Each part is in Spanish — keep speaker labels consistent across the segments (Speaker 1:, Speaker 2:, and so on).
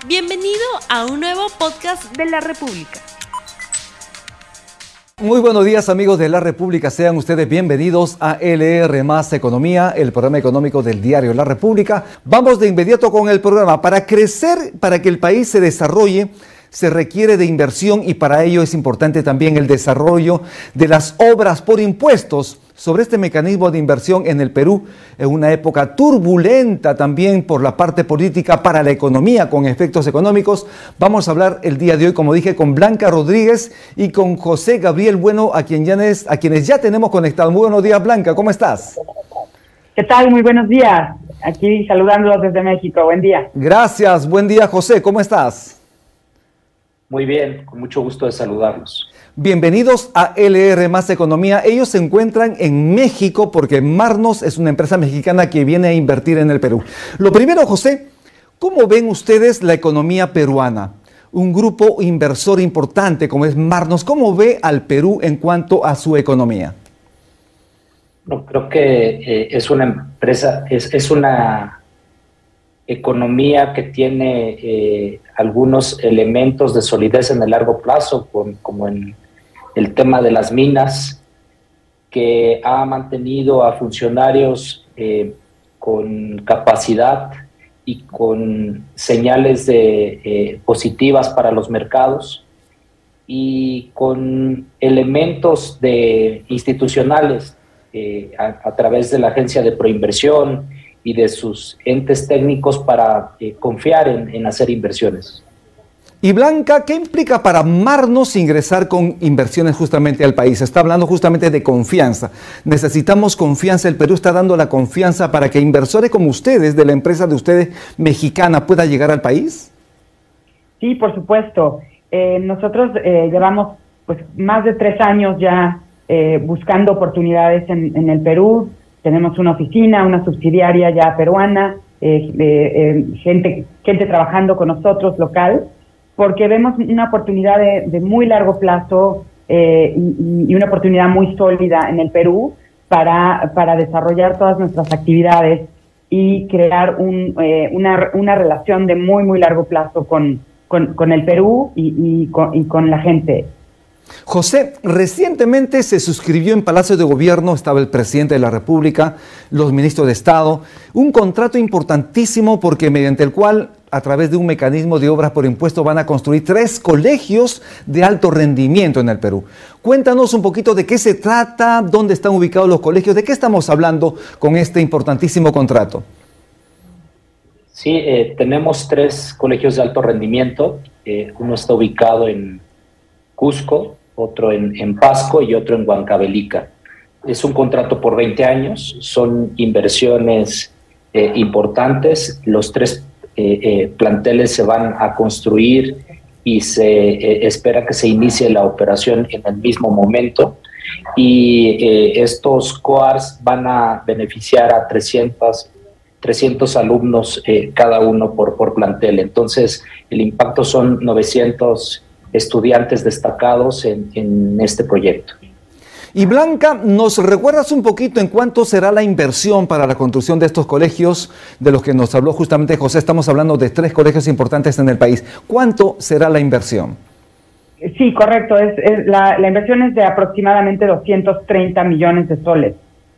Speaker 1: Bienvenido a un nuevo podcast de La República.
Speaker 2: Muy buenos días, amigos de La República, sean ustedes bienvenidos a LR Más Economía, el programa económico del diario La República. Vamos de inmediato con el programa. Para crecer, para que el país se desarrolle, se requiere de inversión y para ello es importante también el desarrollo de las obras por impuestos. Sobre este mecanismo de inversión en el Perú, en una época turbulenta también por la parte política para la economía con efectos económicos, vamos a hablar el día de hoy, como dije, con Blanca Rodríguez y con José Gabriel Bueno, a quienes ya tenemos conectados. Muy buenos días, Blanca, ¿cómo estás?
Speaker 3: ¿Qué tal? Muy buenos días. Aquí saludándolos desde México. Buen día.
Speaker 2: Gracias. Buen día, José. ¿Cómo estás?
Speaker 4: Muy bien, con mucho gusto de saludarlos.
Speaker 2: Bienvenidos a LR Más Economía. Ellos se encuentran en México porque Marnos es una empresa mexicana que viene a invertir en el Perú. Lo primero, José, ¿cómo ven ustedes la economía peruana? Un grupo inversor importante como es Marnos, ¿cómo ve al Perú en cuanto a su economía?
Speaker 4: No, creo que es una empresa, es una economía que tiene algunos elementos de solidez en el largo plazo, como en el tema de las minas, que ha mantenido a funcionarios con capacidad y con señales positivas para los mercados y con elementos institucionales a través de la Agencia de Proinversión y de sus entes técnicos para confiar en hacer inversiones.
Speaker 2: Y Blanca, ¿qué implica para Marnos ingresar con inversiones justamente al país? Está hablando justamente de confianza. Necesitamos confianza. El Perú está dando la confianza para que inversores como ustedes, de la empresa de ustedes mexicana, pueda llegar al país.
Speaker 3: Sí, por supuesto. Nosotros llevamos pues más de 3 años ya buscando oportunidades en el Perú. Tenemos una oficina, una subsidiaria ya peruana, gente trabajando con nosotros local, porque vemos una oportunidad de muy largo plazo y una oportunidad muy sólida en el Perú para desarrollar todas nuestras actividades y crear una relación de muy, muy largo plazo con el Perú y con la gente.
Speaker 2: José, recientemente se suscribió en Palacio de Gobierno, estaba el presidente de la República, los ministros de Estado, un contrato importantísimo porque mediante el cual, a través de un mecanismo de obras por impuesto, van a construir 3 colegios de alto rendimiento en el Perú. Cuéntanos un poquito de qué se trata, dónde están ubicados los colegios, de qué estamos hablando con este importantísimo contrato.
Speaker 4: Sí, tenemos 3 colegios de alto rendimiento. Uno está ubicado en Cusco, otro en Pasco y otro en Huancavelica. Es un contrato por 20 años, son inversiones importantes. Los 3 planteles se van a construir y se espera que se inicie la operación en el mismo momento. Y estos COARs van a beneficiar a 300 alumnos cada uno por plantel. Entonces, el impacto son 900 estudiantes destacados en este proyecto.
Speaker 2: Y Blanca, ¿nos recuerdas un poquito en cuánto será la inversión para la construcción de estos colegios de los que nos habló justamente José? Estamos hablando de 3 colegios importantes en el país. ¿Cuánto será la inversión?
Speaker 3: Sí, correcto. La inversión es de aproximadamente 230 millones de soles.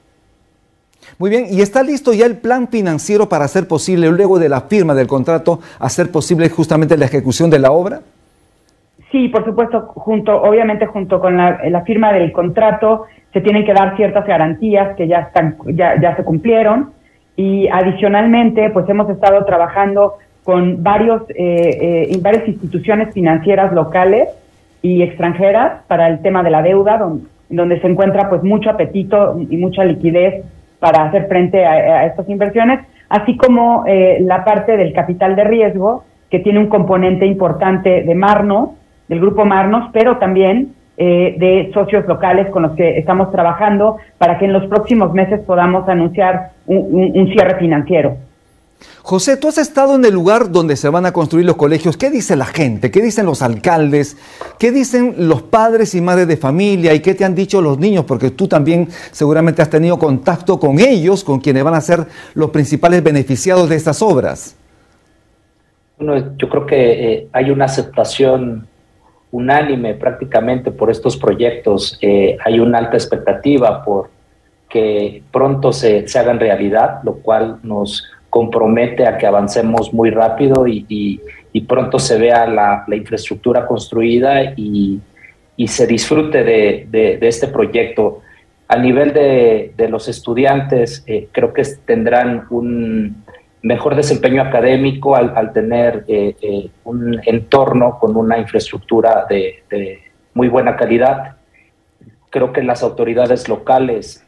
Speaker 2: Muy bien, ¿y está listo ya el plan financiero para hacer posible, luego de la firma del contrato, hacer posible justamente la ejecución de la obra?
Speaker 3: Sí, por supuesto, obviamente junto con la firma del contrato se tienen que dar ciertas garantías que ya se cumplieron y adicionalmente pues hemos estado trabajando con varias instituciones financieras locales y extranjeras para el tema de la deuda, donde se encuentra pues mucho apetito y mucha liquidez para hacer frente a estas inversiones, así como la parte del capital de riesgo, que tiene un componente importante de Marnos, del grupo Marnos, pero también de socios locales con los que estamos trabajando para que en los próximos meses podamos anunciar un cierre financiero.
Speaker 2: José, tú has estado en el lugar donde se van a construir los colegios. ¿Qué dice la gente? ¿Qué dicen los alcaldes? ¿Qué dicen los padres y madres de familia? ¿Y qué te han dicho los niños? Porque tú también seguramente has tenido contacto con ellos, con quienes van a ser los principales beneficiados de estas obras.
Speaker 4: Bueno, yo creo que hay una aceptación unánime prácticamente por estos proyectos. Hay una alta expectativa por que pronto se hagan realidad, lo cual nos compromete a que avancemos muy rápido y pronto se vea la infraestructura construida y se disfrute de este proyecto. A nivel de los estudiantes, creo que tendrán un mejor desempeño académico al tener un entorno con una infraestructura de muy buena calidad. Creo que las autoridades locales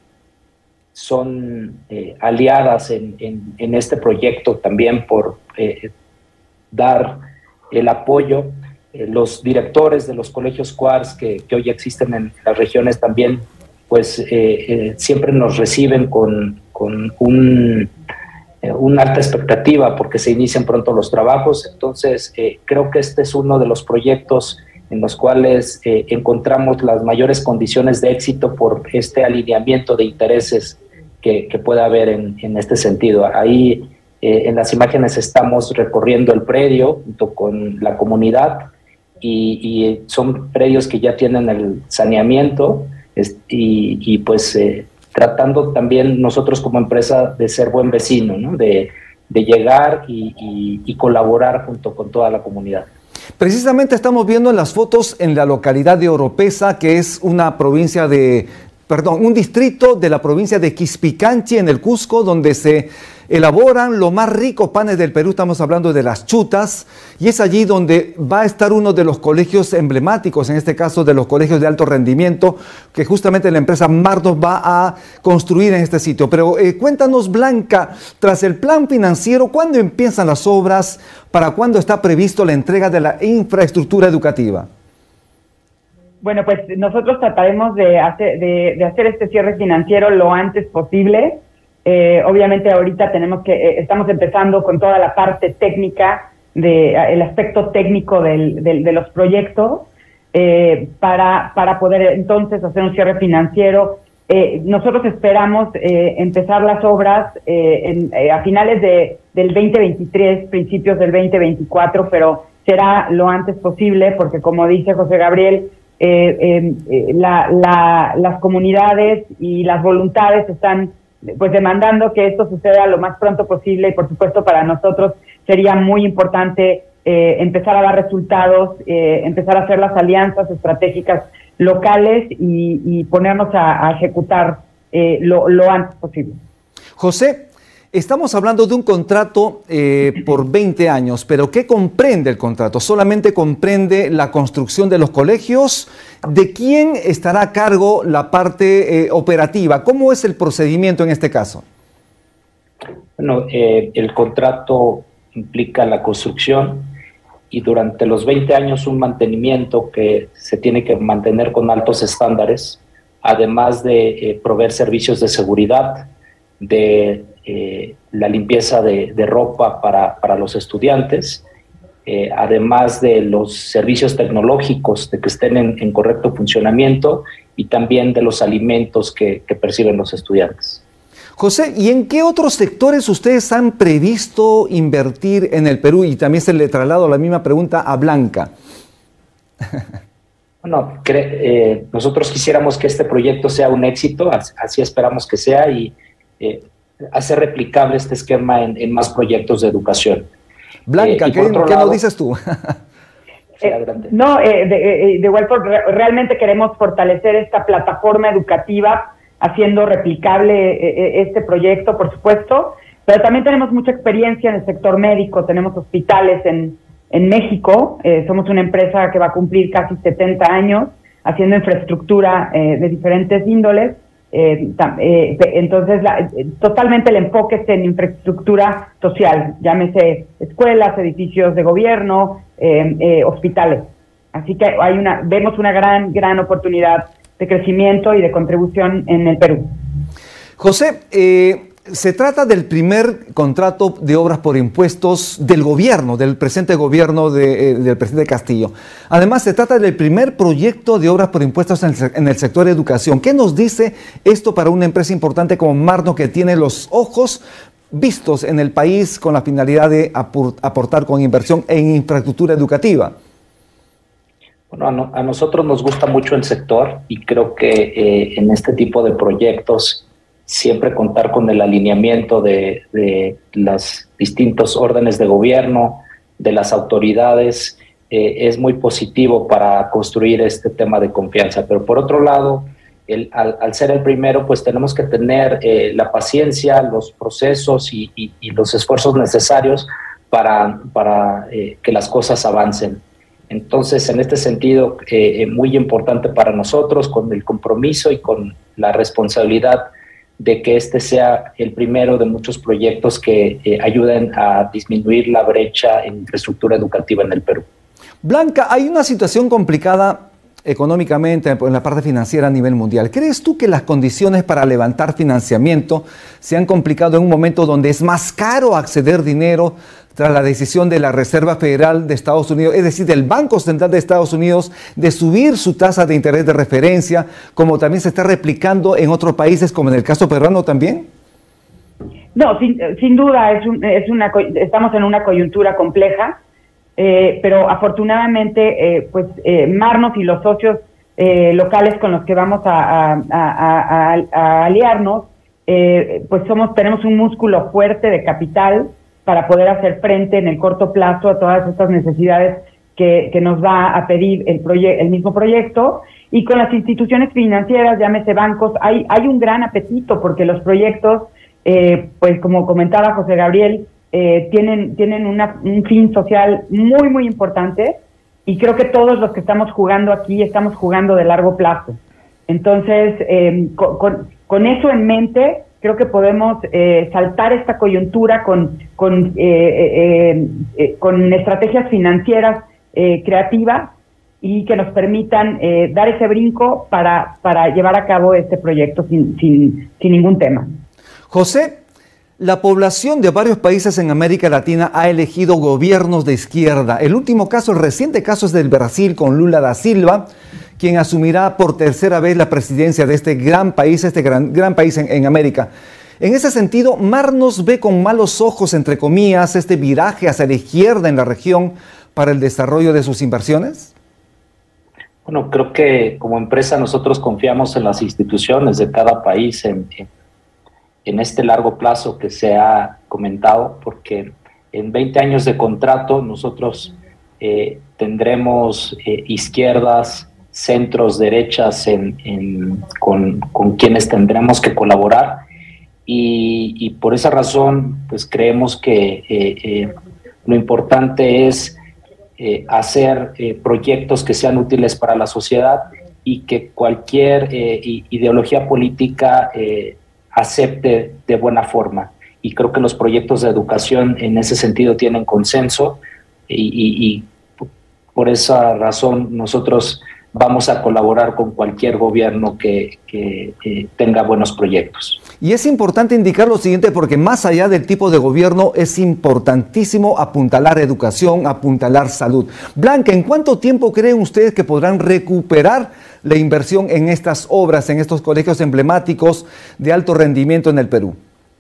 Speaker 4: son aliadas en este proyecto también por dar el apoyo. Los directores de los colegios QARS que hoy existen en las regiones también, pues siempre nos reciben con una alta expectativa porque se inician pronto los trabajos. Entonces, creo que este es uno de los proyectos en los cuales encontramos las mayores condiciones de éxito por este alineamiento de intereses que pueda haber en este sentido. Ahí en las imágenes estamos recorriendo el predio junto con la comunidad y son predios que ya tienen el saneamiento y pues tratando también nosotros como empresa de ser buen vecino, ¿no? de llegar y colaborar junto con toda la comunidad.
Speaker 2: Precisamente estamos viendo en las fotos en la localidad de Oropesa, que es una provincia un distrito de la provincia de Quispicanchi, en el Cusco, donde se elaboran los más ricos panes del Perú. Estamos hablando de las chutas, y es allí donde va a estar uno de los colegios emblemáticos, en este caso de los colegios de alto rendimiento, que justamente la empresa Mardos va a construir en este sitio. Pero cuéntanos, Blanca, tras el plan financiero, ¿cuándo empiezan las obras? ¿Para cuándo está previsto la entrega de la infraestructura educativa?
Speaker 3: Bueno, pues nosotros trataremos de hacer este cierre financiero lo antes posible. Obviamente ahorita estamos empezando con toda la parte técnica, el aspecto técnico de los proyectos, para poder entonces hacer un cierre financiero. Nosotros esperamos empezar las obras a finales del 2023, principios del 2024, pero será lo antes posible porque, como dice José Gabriel, las comunidades y las voluntades están pues demandando que esto suceda lo más pronto posible, y por supuesto para nosotros sería muy importante empezar a dar resultados, empezar a hacer las alianzas estratégicas locales y ponernos a ejecutar lo antes posible.
Speaker 2: José, estamos hablando de un contrato por 20 años, pero ¿qué comprende el contrato? ¿Solamente comprende la construcción de los colegios? ¿De quién estará a cargo la parte operativa? ¿Cómo es el procedimiento en este caso?
Speaker 4: Bueno, el contrato implica la construcción y durante los 20 años un mantenimiento que se tiene que mantener con altos estándares, además de proveer servicios de seguridad, de la limpieza de ropa para los estudiantes, además de los servicios tecnológicos, de que estén en correcto funcionamiento, y también de los alimentos que perciben los estudiantes.
Speaker 2: José, ¿y en qué otros sectores ustedes han previsto invertir en el Perú? Y también se le traslado la misma pregunta a Blanca.
Speaker 4: Bueno, nosotros quisiéramos que este proyecto sea un éxito, así esperamos que sea, y hacer replicable este esquema en más proyectos de educación.
Speaker 2: Blanca, ¿qué nos dices tú?
Speaker 3: De igual forma, realmente queremos fortalecer esta plataforma educativa, haciendo replicable este proyecto, por supuesto, pero también tenemos mucha experiencia en el sector médico, tenemos hospitales en México, somos una empresa que va a cumplir casi 70 años haciendo infraestructura de diferentes índoles. Entonces totalmente el enfoque es en infraestructura social, llámese escuelas, edificios de gobierno, hospitales. Así que vemos una gran oportunidad de crecimiento y de contribución en el Perú.
Speaker 2: José, se trata del primer contrato de obras por impuestos del gobierno, del presente gobierno del presidente Castillo. Además, se trata del primer proyecto de obras por impuestos en el sector de educación. ¿Qué nos dice esto para una empresa importante como Mardos, que tiene los ojos vistos en el país con la finalidad de aportar con inversión en infraestructura educativa?
Speaker 4: Bueno, a nosotros nos gusta mucho el sector y creo que en este tipo de proyectos siempre contar con el alineamiento de los distintos órdenes de gobierno, de las autoridades, es muy positivo para construir este tema de confianza. Pero por otro lado, al ser el primero, pues tenemos que tener la paciencia, los procesos y los esfuerzos necesarios para que las cosas avancen. Entonces, en este sentido, muy importante para nosotros, con el compromiso y con la responsabilidad de que este sea el primero de muchos proyectos que ayuden a disminuir la brecha en infraestructura educativa en el Perú.
Speaker 2: Blanca, hay una situación complicada económicamente en la parte financiera a nivel mundial. ¿Crees tú que las condiciones para levantar financiamiento se han complicado en un momento donde es más caro acceder dinero tras la decisión de la Reserva Federal de Estados Unidos, es decir, del Banco Central de Estados Unidos, de subir su tasa de interés de referencia, como también se está replicando en otros países, como en el caso peruano también?
Speaker 3: No, sin duda estamos en una coyuntura compleja, pero afortunadamente Marnos y los socios locales con los que vamos a aliarnos, tenemos un músculo fuerte de capital para poder hacer frente en el corto plazo a todas estas necesidades que nos va a pedir el mismo proyecto. Y con las instituciones financieras, llámese bancos, hay un gran apetito porque los proyectos, como comentaba José Gabriel, tienen un fin social muy, muy importante, y creo que todos los que estamos jugando aquí estamos jugando de largo plazo. Entonces, con eso en mente, creo que podemos saltar esta coyuntura con estrategias financieras creativas y que nos permitan dar ese brinco para llevar a cabo este proyecto sin ningún tema.
Speaker 2: José, la población de varios países en América Latina ha elegido gobiernos de izquierda. El reciente caso es del Brasil con Lula da Silva, quien asumirá por tercera vez la presidencia de este gran país, gran país en América. En ese sentido, Marnos ve con malos ojos, entre comillas, este viraje hacia la izquierda en la región para el desarrollo de sus inversiones.
Speaker 4: Bueno, creo que como empresa nosotros confiamos en las instituciones de cada país en este largo plazo que se ha comentado, porque en 20 años de contrato nosotros tendremos izquierdas, centros, derechas con quienes tendremos que colaborar, y por esa razón pues creemos que lo importante es hacer proyectos que sean útiles para la sociedad y que cualquier ideología política acepte de buena forma. Y creo que los proyectos de educación en ese sentido tienen consenso, y por esa razón nosotros vamos a colaborar con cualquier gobierno que tenga buenos proyectos.
Speaker 2: Y es importante indicar lo siguiente, porque más allá del tipo de gobierno es importantísimo apuntalar educación, apuntalar salud. Blanca, ¿en cuánto tiempo creen ustedes que podrán recuperar la inversión en estas obras, en estos colegios emblemáticos de alto rendimiento en el Perú?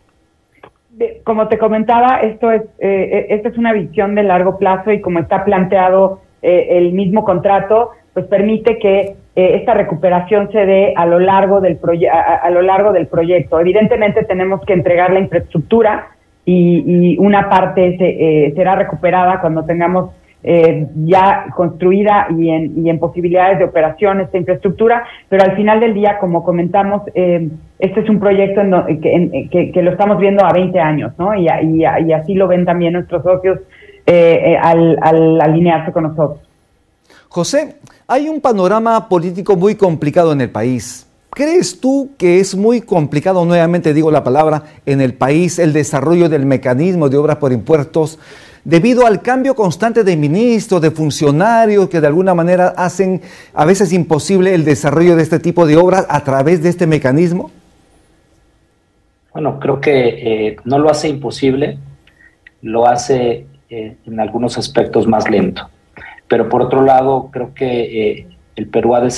Speaker 3: Como te comentaba, esta es una visión de largo plazo, y como está planteado el mismo contrato, pues permite que esta recuperación se dé a lo largo del proyecto. Evidentemente tenemos que entregar la infraestructura, y una parte será recuperada cuando tengamos ya construida y en posibilidades de operación esta infraestructura, pero al final del día, como comentamos, este es un proyecto que lo estamos viendo a 20 años, ¿no? Y así lo ven también nuestros socios al alinearse con nosotros.
Speaker 2: José, hay un panorama político muy complicado en el país. ¿Crees tú que es muy complicado, nuevamente digo la palabra, en el país el desarrollo del mecanismo de obras por impuestos debido al cambio constante de ministros, de funcionarios que de alguna manera hacen a veces imposible el desarrollo de este tipo de obras a través de este mecanismo?
Speaker 4: Bueno, creo que no lo hace imposible, lo hace en algunos aspectos más lento. Pero por otro lado, creo que el Perú ha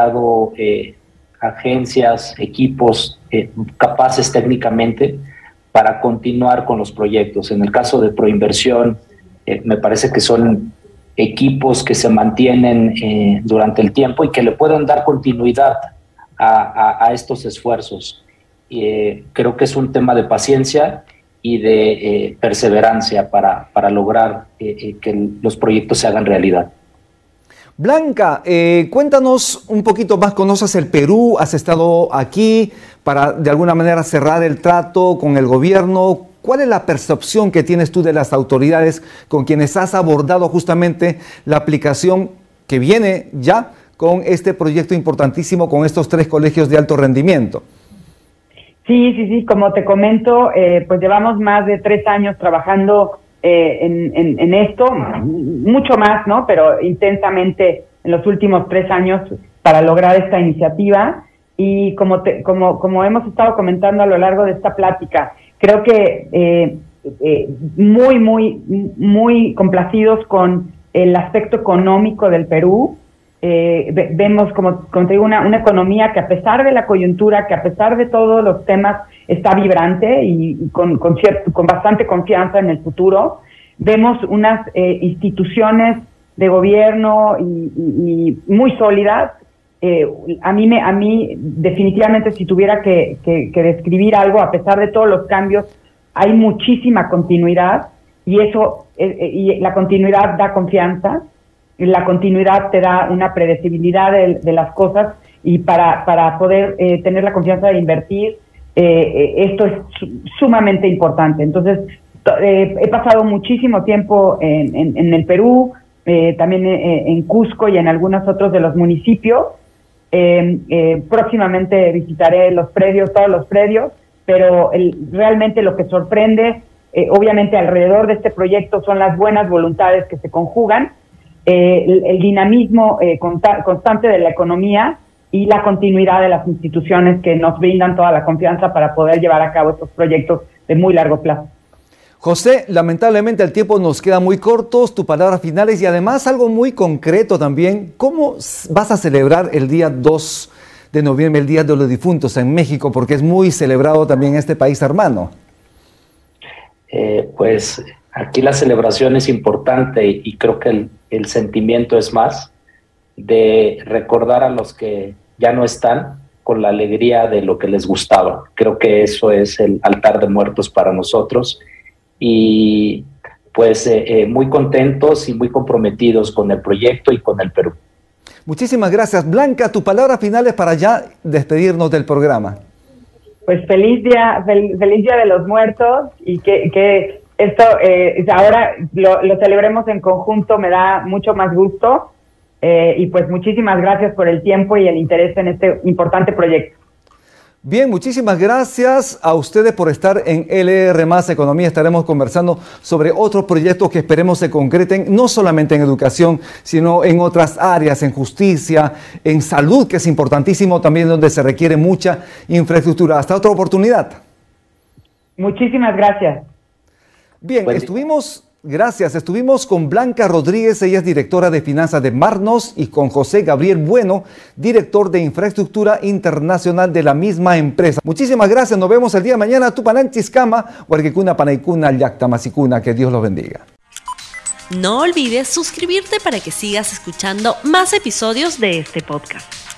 Speaker 4: desarrollado agencias, equipos capaces técnicamente para continuar con los proyectos. En el caso de Proinversión, me parece que son equipos que se mantienen durante el tiempo y que le pueden dar continuidad a estos esfuerzos. Creo que es un tema de paciencia y de perseverancia para lograr que los proyectos se hagan realidad.
Speaker 2: Blanca, cuéntanos un poquito más. ¿Conoces el Perú? ¿Has estado aquí para de alguna manera cerrar el trato con el gobierno? ¿Cuál es la percepción que tienes tú de las autoridades con quienes has abordado justamente la aplicación que viene ya con este proyecto importantísimo con estos 3 colegios de alto rendimiento?
Speaker 3: Sí, como te comento, pues llevamos más de 3 años trabajando en esto, mucho más, ¿no? Pero intensamente en los últimos 3 años para lograr esta iniciativa. Y como hemos estado comentando a lo largo de esta plática, creo que muy complacidos con el aspecto económico del Perú. Vemos, como te digo, una economía que, a pesar de la coyuntura, que a pesar de todos los temas, está vibrante y con bastante confianza en el futuro. Vemos unas instituciones de gobierno y muy sólidas. A mí definitivamente, si tuviera que describir algo, a pesar de todos los cambios, hay muchísima continuidad, y eso y la continuidad da confianza. La continuidad te da una predecibilidad de las cosas, y para poder tener la confianza de invertir, esto es sumamente importante. Entonces, he pasado muchísimo tiempo en el Perú, también en Cusco y en algunos otros de los municipios. Próximamente visitaré todos los predios, pero realmente lo que sorprende, obviamente alrededor de este proyecto, son las buenas voluntades que se conjugan, el dinamismo constante de la economía y la continuidad de las instituciones que nos brindan toda la confianza para poder llevar a cabo estos proyectos de muy largo plazo.
Speaker 2: José, lamentablemente el tiempo nos queda muy corto. Tus palabras finales y además algo muy concreto también. ¿Cómo vas a celebrar el día 2 de noviembre, el Día de los Difuntos en México? Porque es muy celebrado también en este país hermano.
Speaker 4: Pues aquí la celebración es importante, y creo que el sentimiento es más de recordar a los que ya no están con la alegría de lo que les gustaba. Creo que eso es el altar de muertos para nosotros, y pues muy contentos y muy comprometidos con el proyecto y con el Perú.
Speaker 2: Muchísimas gracias. Blanca, tus palabras finales para ya despedirnos del programa.
Speaker 3: Pues feliz día de los muertos, y que esto ahora lo celebremos en conjunto me da mucho más gusto, y pues muchísimas gracias por el tiempo y el interés en este importante proyecto.
Speaker 2: Bien, muchísimas gracias a ustedes por estar en LR Más Economía. Estaremos conversando sobre otros proyectos que esperemos se concreten, no solamente en educación, sino en otras áreas, en justicia, en salud, que es importantísimo también, donde se requiere mucha infraestructura. Hasta otra oportunidad.
Speaker 3: Muchísimas gracias.
Speaker 2: Bien, estuvimos con Blanca Rodríguez, ella es directora de finanzas de Marnos, y con José Gabriel Bueno, director de infraestructura internacional de la misma empresa. Muchísimas gracias, nos vemos el día de mañana. Tupananchis-Cama, Huarquicuna, Panaicuna, Yactamasicuna, que Dios los bendiga.
Speaker 1: No olvides suscribirte para que sigas escuchando más episodios de este podcast.